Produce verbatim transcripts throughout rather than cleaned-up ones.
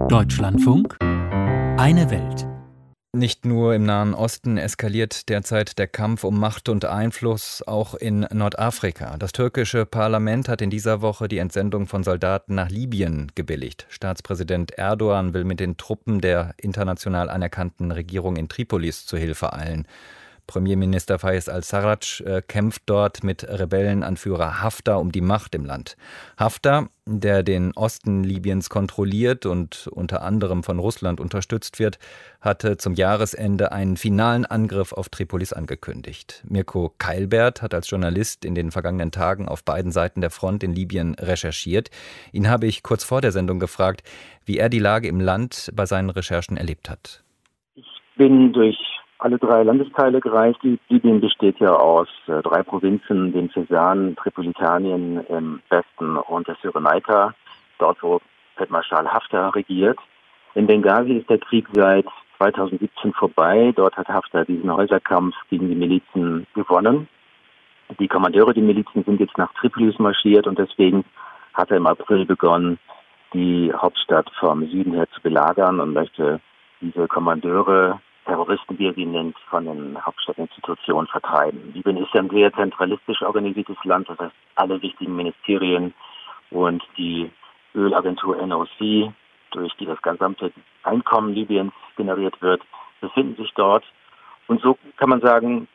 Deutschlandfunk Eine Welt. Nicht nur im Nahen Osten eskaliert derzeit der Kampf um Macht und Einfluss, auch in Nordafrika. Das türkische Parlament hat in dieser Woche die Entsendung von Soldaten nach Libyen gebilligt. Staatspräsident Erdogan will mit den Truppen der international anerkannten Regierung in Tripolis zu Hilfe eilen. Premierminister Fayez al-Sarraj äh, kämpft dort mit Rebellenanführer Haftar um die Macht im Land. Haftar, der den Osten Libyens kontrolliert und unter anderem von Russland unterstützt wird, hatte zum Jahresende einen finalen Angriff auf Tripolis angekündigt. Mirko Keilbert hat als Journalist in den vergangenen Tagen auf beiden Seiten der Front in Libyen recherchiert. Ihn habe ich kurz vor der Sendung gefragt, wie er die Lage im Land bei seinen Recherchen erlebt hat. Ich bin durch alle drei Landesteile gereist. Libyen besteht ja aus äh, drei Provinzen, dem Fezzan, Tripolitanien im Westen und der Cyrenaika, dort wo Feldmarschall Haftar regiert. In Benghazi ist der Krieg seit zweitausendsiebzehn vorbei. Dort hat Haftar diesen Häuserkampf gegen die Milizen gewonnen. Die Kommandeure der Milizen sind jetzt nach Tripolis marschiert und deswegen hat er im April begonnen, die Hauptstadt vom Süden her zu belagern und möchte diese Kommandeure, Terroristen, wie er sie nennt, von den Hauptstadtinstitutionen vertreiben. Libyen ist ja ein sehr zentralistisch organisiertes Land, das heißt, alle wichtigen Ministerien und die Ölagentur N O C, durch die das gesamte Einkommen Libyens generiert wird, befinden sich dort. Und so kann man sagen,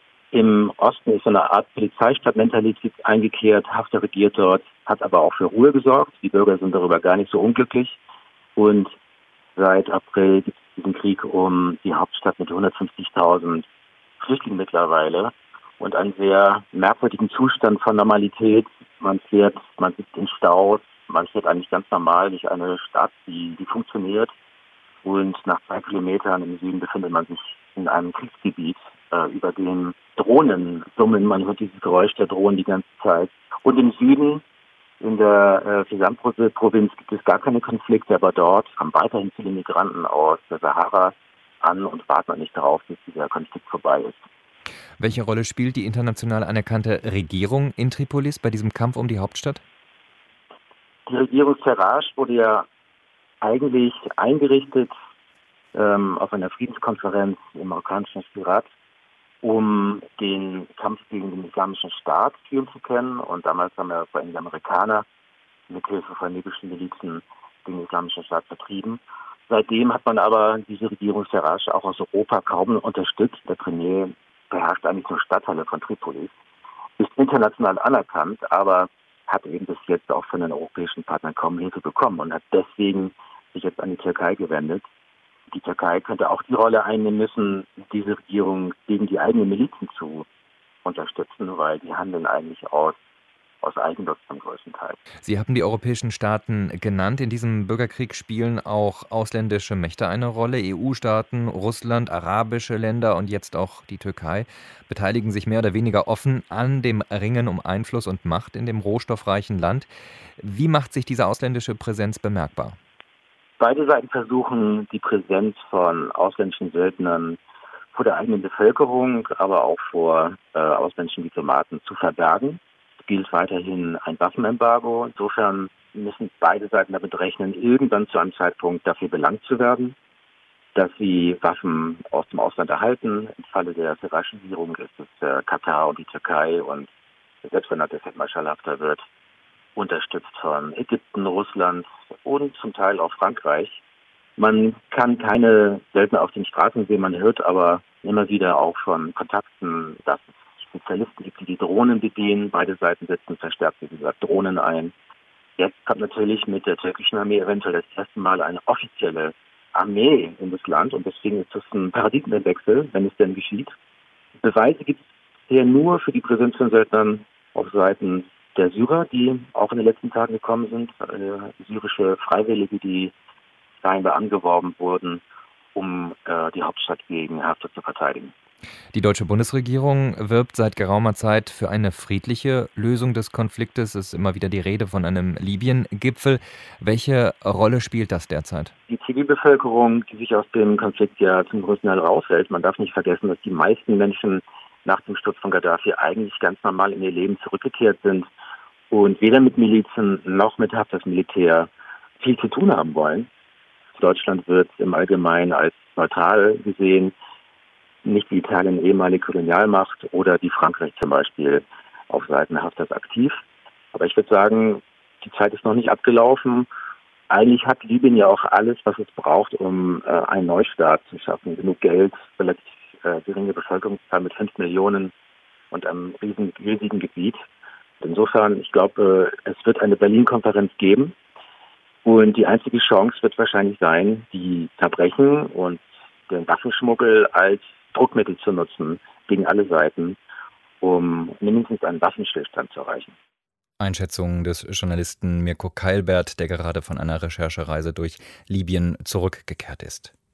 im Osten ist so eine Art Polizeistadtmentalität eingekehrt. Haftar regiert dort, hat aber auch für Ruhe gesorgt. Die Bürger sind darüber gar nicht so unglücklich. Und seit April gibt es diesen Krieg um die Hauptstadt mit hundertfünfzigtausend Flüchtlingen mittlerweile und einen sehr merkwürdigen Zustand von Normalität. Man fährt, man sitzt in Staus, man fährt eigentlich ganz normal durch eine Stadt, die, die funktioniert. Und nach zwei Kilometern im Süden befindet man sich in einem Kriegsgebiet, äh, über dem Drohnen summen. Man hört dieses Geräusch der Drohnen die ganze Zeit. Und im Süden, in der äh, Fezzan-Provinz, gibt es gar keine Konflikte, aber dort haben weiterhin viele Migranten aus der Sahara an und warten noch nicht darauf, bis dieser Konflikt vorbei ist. Welche Rolle spielt die international anerkannte Regierung in Tripolis bei diesem Kampf um die Hauptstadt? Die Regierung Sarraj wurde ja eigentlich eingerichtet ähm, auf einer Friedenskonferenz im marokkanischen Firat, um den Kampf gegen den Islamischen Staat führen zu können. Und damals haben ja vor allem die Amerikaner mit Hilfe von libyschen Milizen den Islamischen Staat vertrieben. Seitdem hat man aber diese Regierung Sarraj auch aus Europa kaum unterstützt. Der Premier beherrscht eigentlich nur Stadtteile von Tripolis, ist international anerkannt, aber hat eben bis jetzt auch von den europäischen Partnern kaum Hilfe bekommen und hat deswegen sich jetzt an die Türkei gewendet. Die Türkei könnte auch die Rolle einnehmen müssen, diese Regierung gegen die eigenen Milizen zu unterstützen, weil die handeln eigentlich aus, aus Eigennutz zum größten Teil. Sie haben die europäischen Staaten genannt. In diesem Bürgerkrieg spielen auch ausländische Mächte eine Rolle. E U-Staaten, Russland, arabische Länder und jetzt auch die Türkei beteiligen sich mehr oder weniger offen an dem Ringen um Einfluss und Macht in dem rohstoffreichen Land. Wie macht sich diese ausländische Präsenz bemerkbar? Beide Seiten versuchen, die Präsenz von ausländischen Söldnern vor der eigenen Bevölkerung, aber auch vor äh, ausländischen Diplomaten zu verbergen. Es gilt weiterhin ein Waffenembargo. Insofern müssen beide Seiten damit rechnen, irgendwann zu einem Zeitpunkt dafür belangt zu werden, dass sie Waffen aus dem Ausland erhalten. Im Falle der Sarraj-Regierung ist es äh, Katar und die Türkei und der selbsternannte Feldmarschall Haftar wird unterstützt von Ägypten, Russland und zum Teil auch Frankreich. Man kann keine Söldner auf den Straßen sehen, man hört aber immer wieder auch von Kontakten, dass es Spezialisten gibt, die die Drohnen bedienen. Beide Seiten setzen verstärkt, wie gesagt, Drohnen ein. Jetzt kommt natürlich mit der türkischen Armee eventuell das erste Mal eine offizielle Armee in das Land und deswegen ist das ein Paradigmenwechsel, wenn es denn geschieht. Beweise gibt es hier nur für die Präsenz von Söldnern auf Seiten der Syrer, die auch in den letzten Tagen gekommen sind, äh, syrische Freiwillige, die scheinbar angeworben wurden, um äh, die Hauptstadt gegen Haftar zu verteidigen. Die deutsche Bundesregierung wirbt seit geraumer Zeit für eine friedliche Lösung des Konfliktes. Es ist immer wieder die Rede von einem Libyen-Gipfel. Welche Rolle spielt das derzeit? Die Zivilbevölkerung, die sich aus dem Konflikt ja zum größten Teil raushält. Man darf nicht vergessen, dass die meisten Menschen nach dem Sturz von Gaddafi eigentlich ganz normal in ihr Leben zurückgekehrt sind und weder mit Milizen noch mit Haftars Militär viel zu tun haben wollen. Deutschland wird im Allgemeinen als neutral gesehen, nicht wie Italien ehemalige Kolonialmacht oder wie Frankreich zum Beispiel auf Seiten Haftars aktiv. Aber ich würde sagen, die Zeit ist noch nicht abgelaufen. Eigentlich hat Libyen ja auch alles, was es braucht, um äh, einen Neustart zu schaffen. Genug Geld, relativ äh, geringe Bevölkerungszahl mit fünf Millionen und einem riesen, riesigen Gebiet. Insofern, ich glaube, äh, es wird eine Berlin-Konferenz geben. Und die einzige Chance wird wahrscheinlich sein, die Verbrechen und den Waffenschmuggel als Druckmittel zu nutzen gegen alle Seiten, um mindestens einen Waffenstillstand zu erreichen. Einschätzung des Journalisten Mirko Keilbert, der gerade von einer Recherchereise durch Libyen zurückgekehrt ist.